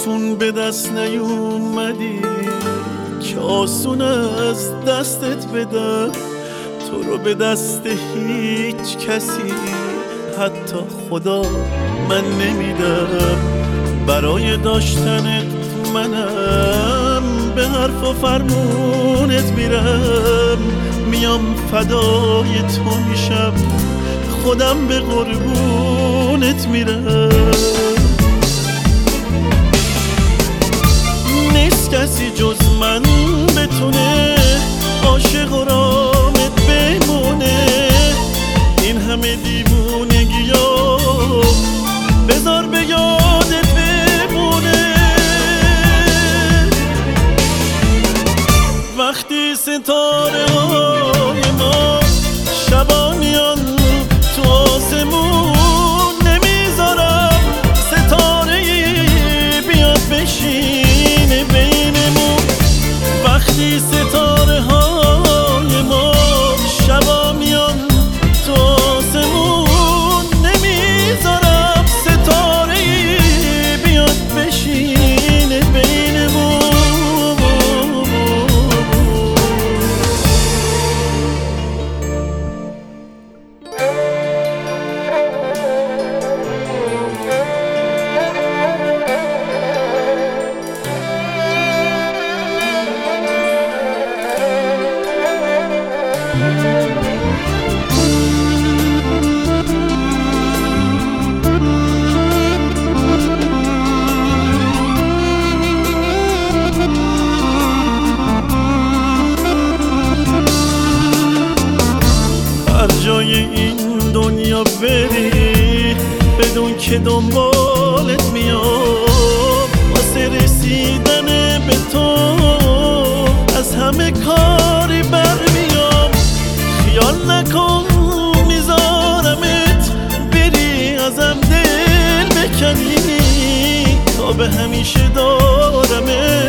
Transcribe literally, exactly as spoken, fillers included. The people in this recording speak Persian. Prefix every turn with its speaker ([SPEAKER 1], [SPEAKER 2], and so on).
[SPEAKER 1] آسون به دست نیومدی که آسون از دستت بدم. تو رو به دست هیچ کسی حتی خدا من نمیدم. برای داشتنت منم به حرف و فرمونت میرم. میام فدای تو میشم، خودم به قربونت میرم. نیست کسی جز من بتونه عاشق و رامت بمونه. این همه دیوونگی‌ها بذار به یادت بمونه. وقتی ستاره های ما شبانیان تو آسمون، نمیذارم ستاره بیاد بشینه بینمون. وقتی ستاره های ما شبا میان تو آسمون، نمیذارم ستاره بیاد بشینه بینمون. هر جای این دنیا بری بدون که دنبالت میام. واسه رسیدن به تو از همه کاری برمیام. خیال نکن میذارمت بری ازم دل بکنی، تا به همیشه دارمت